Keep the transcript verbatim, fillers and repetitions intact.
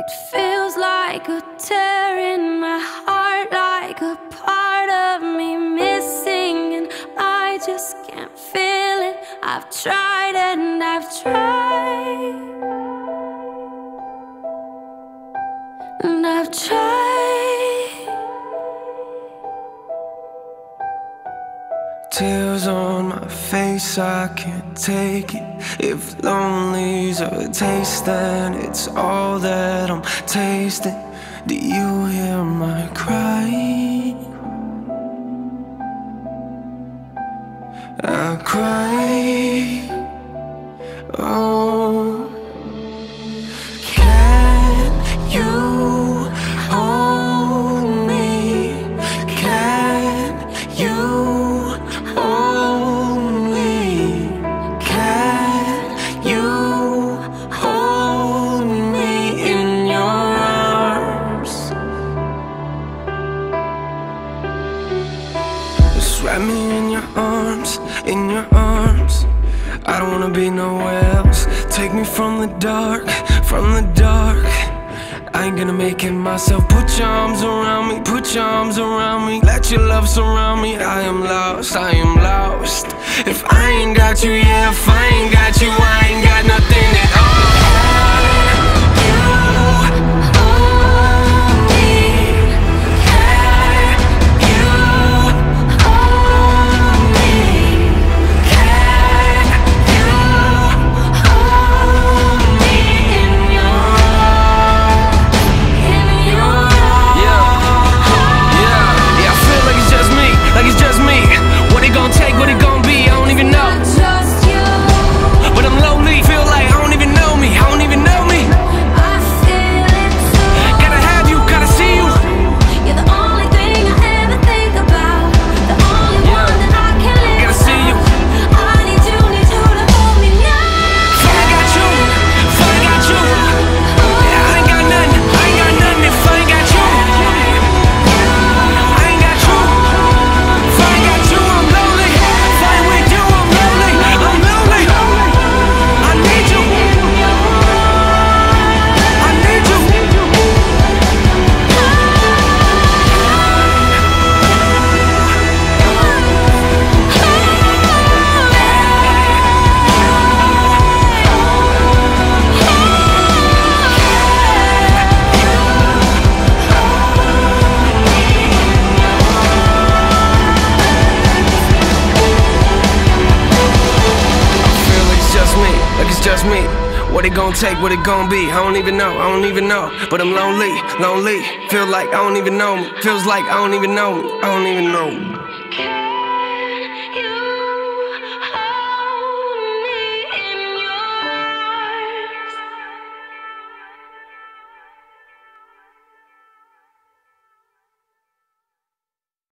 It feels like a tear in my heart, like a part of me missing, and I just can't feel it. I've tried and I've tried, and I've tried. Tears on my face, I can't take it. If lonely's a taste, then it's all that I'm tasting. Do you hear my cry? I cry. Oh, can you hold me? Can you hold me? Can you hold me in your arms? Just wrap me in your arms, in your arms. I don't wanna be nowhere else. Take me from the dark, from the dark. I ain't gonna make it myself. Put your arms around me, put your arms around me. Let your love surround me. I am lost, I am lost. If I ain't got you, yeah, if I ain't got you, I ain't got nothing at all. Just me. What it gon' take, what it gon' be? I don't even know, I don't even know. But I'm lonely, lonely. Feel like I don't even know me. Feels like I don't even know me, I don't even know me.